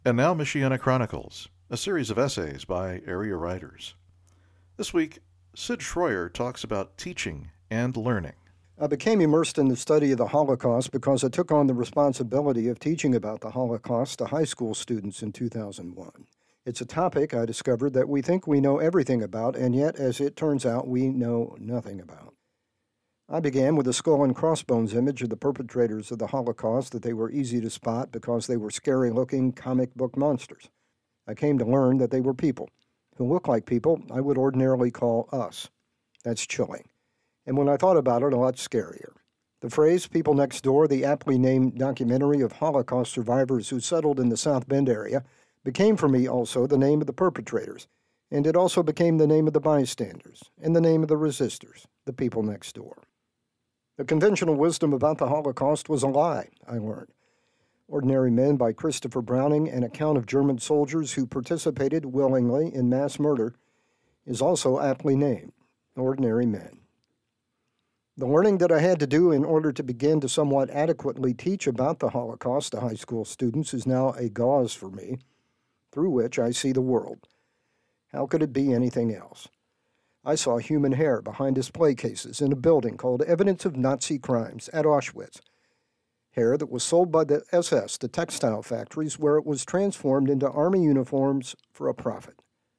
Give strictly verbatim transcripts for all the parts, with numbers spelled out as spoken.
And now Michiana Chronicles, a series of essays by area writers. This week, Sid Schroyer talks about teaching and learning. I became immersed in the study of the Holocaust because I took on the responsibility of teaching about the Holocaust to high school students in two thousand one. It's a topic I discovered that we think we know everything about, and yet, as it turns out, we know nothing about. I began with a skull and crossbones image of the perpetrators of the Holocaust that they were easy to spot because they were scary-looking comic book monsters. I came to learn that they were people who look like people I would ordinarily call us. That's chilling. And when I thought about it, a lot scarier. The phrase People Next Door, the aptly named documentary of Holocaust survivors who settled in the South Bend area, became for me also the name of the perpetrators, and it also became the name of the bystanders, and the name of the resistors, the people next door. The conventional wisdom about the Holocaust was a lie, I learned. Ordinary Men by Christopher Browning, an account of German soldiers who participated willingly in mass murder, is also aptly named Ordinary Men. The learning that I had to do in order to begin to somewhat adequately teach about the Holocaust to high school students is now a gauze for me, through which I see the world. How could it be anything else? I saw human hair behind display cases in a building called Evidence of Nazi Crimes at Auschwitz. Hair that was sold by the S S to textile factories where it was transformed into army uniforms for a profit.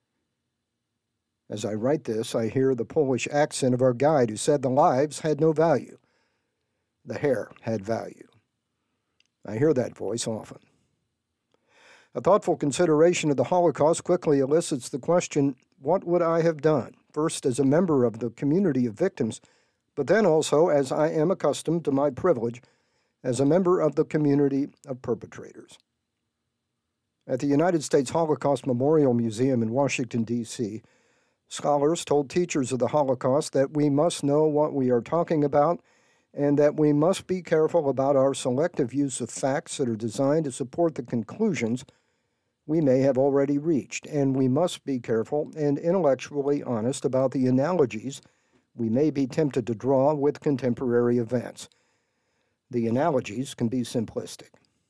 As I write this, I hear the Polish accent of our guide who said the lives had no value. The hair had value. I hear that voice often. A thoughtful consideration of the Holocaust quickly elicits the question, what would I have done? First as a member of the community of victims, but then also, as I am accustomed to my privilege, as a member of the community of perpetrators. At the United States Holocaust Memorial Museum in Washington, D C, scholars told teachers of the Holocaust that we must know what we are talking about and that we must be careful about our selective use of facts that are designed to support the conclusions we may have already reached, and we must be careful and intellectually honest about the analogies we may be tempted to draw with contemporary events. The analogies can be simplistic.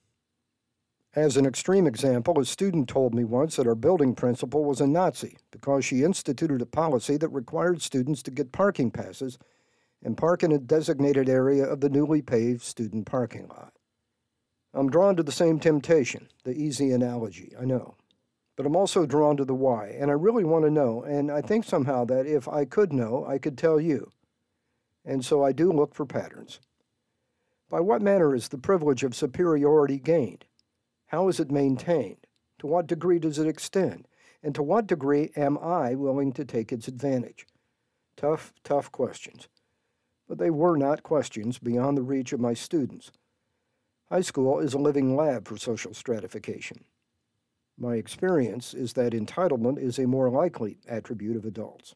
As an extreme example, a student told me once that our building principal was a Nazi because she instituted a policy that required students to get parking passes and park in a designated area of the newly paved student parking lot. I'm drawn to the same temptation, the easy analogy, I know. But I'm also drawn to the why, and I really want to know, and I think somehow that if I could know, I could tell you. And so I do look for patterns. By what manner is the privilege of superiority gained? How is it maintained? To what degree does it extend? And to what degree am I willing to take its advantage? Tough, tough questions. But they were not questions beyond the reach of my students. High school is a living lab for social stratification. My experience is that entitlement is a more likely attribute of adults.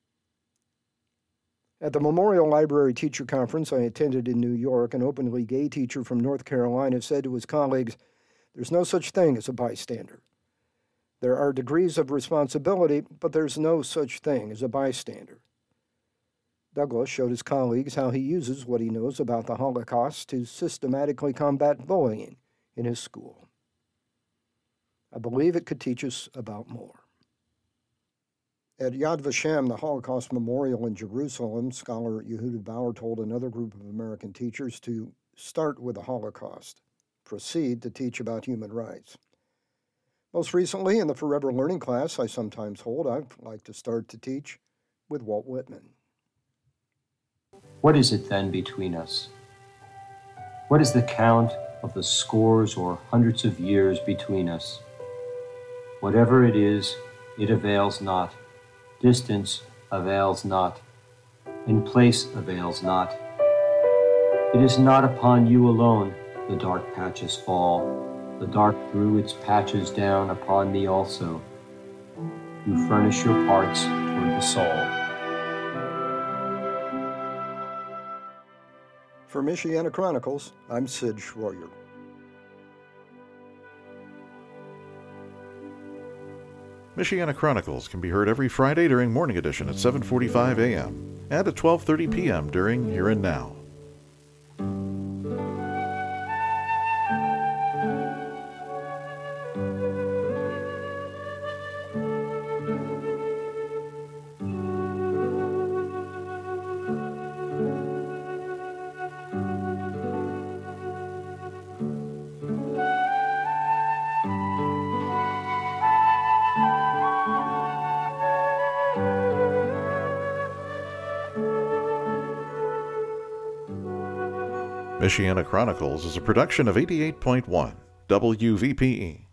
At the Memorial Library Teacher Conference I attended in New York, an openly gay teacher from North Carolina said to his colleagues, "There's no such thing as a bystander. There are degrees of responsibility, but there's no such thing as a bystander." Douglas showed his colleagues how he uses what he knows about the Holocaust to systematically combat bullying in his school. I believe it could teach us about more. At Yad Vashem, the Holocaust Memorial in Jerusalem, scholar Yehuda Bauer told another group of American teachers to start with the Holocaust, proceed to teach about human rights. Most recently, in the Forever Learning class I sometimes hold, I'd like to start to teach with Walt Whitman. What is it then between us? What is the count of the scores or hundreds of years between us? Whatever it is, it avails not. Distance avails not. In place avails not. It is not upon you alone the dark patches fall. The dark threw its patches down upon me also. You furnish your parts toward the soul. For Michiana Chronicles, I'm Sid Schroyer. Michiana Chronicles can be heard every Friday during Morning Edition at seven forty-five a.m. and at twelve thirty p.m. during Here and Now. Michiana Chronicles is a production of eighty-eight point one W V P E.